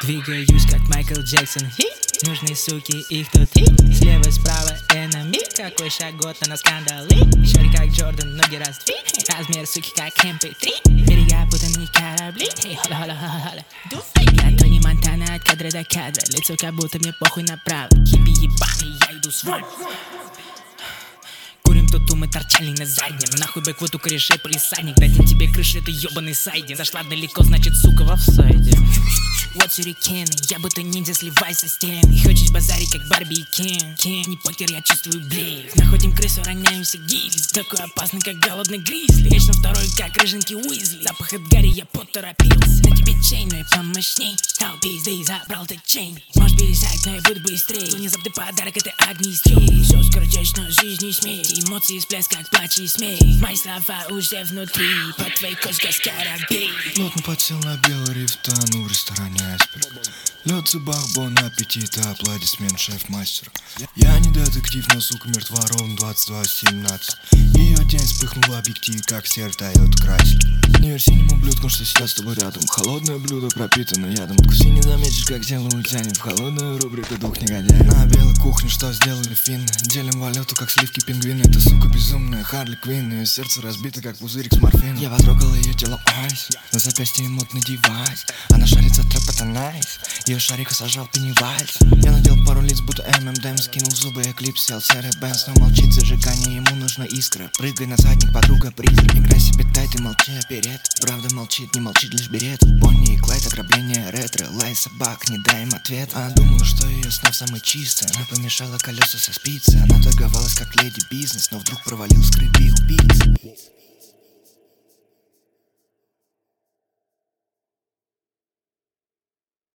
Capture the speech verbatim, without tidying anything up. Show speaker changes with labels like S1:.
S1: Двигаюсь как Майкл Джексон, хи. Нужны суки, их тут и слева, справа, энеми. Какой шаг, год, на скандалы. Шори как Джордан, ноги раздви. Размер суки как эм пэ три. Берега путанные корабли. Эй, хола, хола, хола, хола. Дуфи. Я Тони Монтана от кадра до кадра. Лицо как будто мне похуй направо. Хиппи ебаный, я иду с вами. Курим туту, мы торчали на заднем. Нахуй бэквуд у корешей полисадник. Дадим тебе крыши, это ебаный сайдинг. Зашла далеко, значит сука в офсайде. Вот сюрикены, я будто ниндзя, сливай со стены. Хочешь базарить, как Барби и Кен. Кен, не покер, я чувствую близ. Находим крысу, роняемся гильз. Такой опасный, как голодный гризли. Вечно второй, как рыженький Уизли. Запах от Гарри, я поторопился. На тебе чейн, но и помощней. Стал пиздей, забрал ты чейн. Можешь пересядь, но я буду быстрее. Внезапный подарок, это огнестрел. Все скоротечно, жизнь и смерть. Эмоции всплеск, как плач и смех. Мои слова уже внутри. Под твоей кожей скоробей.
S2: Плотно подсел на белый риф, тону в ресторане айсберг. Лед в зубах, бон аппетита, аплодисмент шеф-мастера. Я не детектив, но сука мертва ровно двадцать два семнадцать. Ее день вспыхнул объектив, как сердце дает Крайслер. Не верь синему блюдку, что сидят с тобой рядом. Холодное блюдо пропитано ядом. Вкуси не заметишь, как дело утянет. В холодную рубрику двух негодяев. На белой кухне что сделали финны? Делим валюту, как сливки пингвины. Это сука безумная Харли Квинн. Ее сердце разбито, как пузырик с морфином. Я потрогал ее тело айс. На запястье модный девайс. Она шарится трэп, это найс. Ее шарика сажал Пеннивайз. Я надел пару лиц, будто эм эм дэм. Скинул зубы, эклипс, сел серый Бенз. Но молчит зажигание, ему нужна искра. Прыгай на задник, подруга, призрак. Играй себе тайт и молчи оперед. Правда молчит, не молчит лишь берет. Бонни и Клайд, ограбление ретро. Лай собак, не дай им ответ. Она думала, что ее снов самый чистый. Она помешала колеса со спицы. Она торговалась как леди бизнес, но вдруг провалил скрытый убийц.